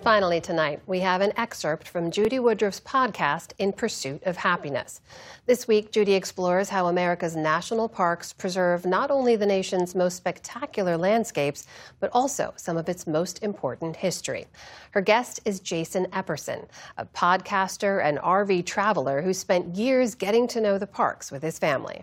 Finally tonight, we have an excerpt from Judy Woodruff's podcast, In Pursuit of Happiness. This week, Judy explores how America's national parks preserve not only the nation's most spectacular landscapes, but also some of its most important history. Her guest is Jason Epperson, a podcaster and RV traveler who spent years getting to know the parks with his family.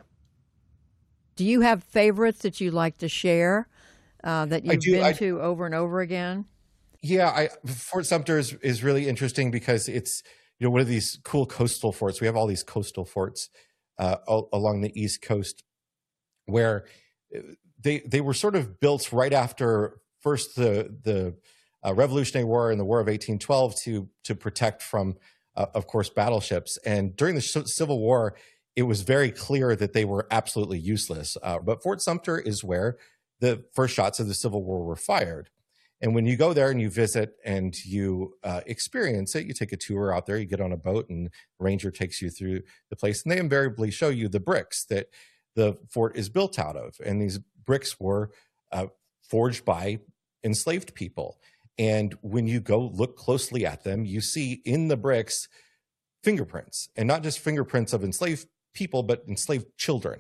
Do you have favorites that you like to share that you've been to over and over again? Yeah, Fort Sumter is really interesting because it's one of these cool coastal forts. We have all these coastal forts along the East Coast where they were sort of built right after first the Revolutionary War and the War of 1812 to protect from, of course, battleships. And during the Civil War, it was very clear that they were absolutely useless. But Fort Sumter is where the first shots of the Civil War were fired. And when you go there and you visit and you experience it, you take a tour out there, you get on a boat and the ranger takes you through the place. And they invariably show you the bricks that the fort is built out of. And these bricks were forged by enslaved people. And when you go look closely at them, you see in the bricks fingerprints, and not just fingerprints of enslaved people, but enslaved children.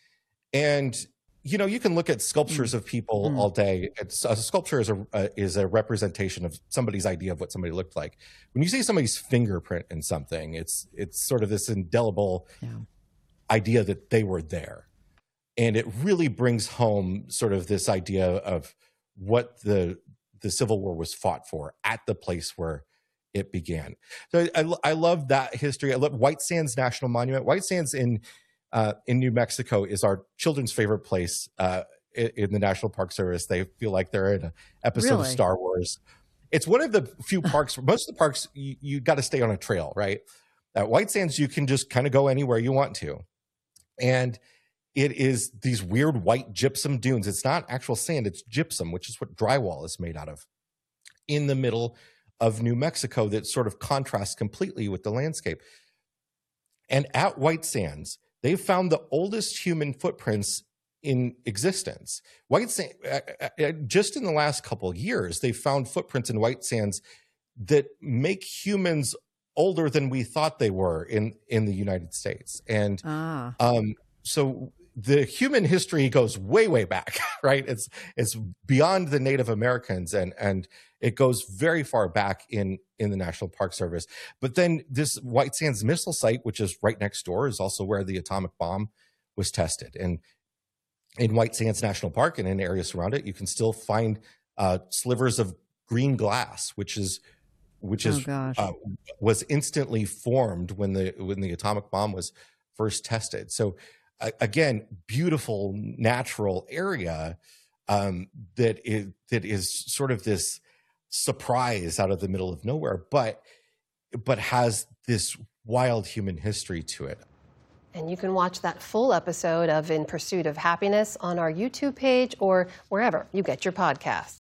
And you can look at sculptures of people all day. A sculpture is a representation of somebody's idea of what somebody looked like. When you see somebody's fingerprint in something, it's sort of this indelible idea that they were there. And it really brings home sort of this idea of what the Civil War was fought for at the place where it began. So I love that history. I love White Sands National Monument. White Sands in New Mexico is our children's favorite place in the National Park Service. They feel like they're in an episode of Star Wars. It's one of the few parks. Most of the parks, you got to stay on a trail, right? At White Sands, you can just kind of go anywhere you want to. And it is these weird white gypsum dunes. It's not actual sand, it's gypsum, which is what drywall is made out of, in the middle of New Mexico that sort of contrasts completely with the landscape. And at White Sands, they've found the oldest human footprints in existence. White Sands, just in the last couple of years, they've found footprints in White Sands that make humans older than we thought they were in the United States. And so the human history goes way, way back, right? It's beyond the Native Americans, and it goes very far back in the National Park Service. But then this White Sands missile site, which is right next door, is also where the atomic bomb was tested. And in White Sands National Park and in areas around it, you can still find slivers of green glass, which was instantly formed when the atomic bomb was first tested. So again, beautiful natural area that is sort of this surprise out of the middle of nowhere, but has this wild human history to it. And you can watch that full episode of In Pursuit of Happiness on our YouTube page or wherever you get your podcasts.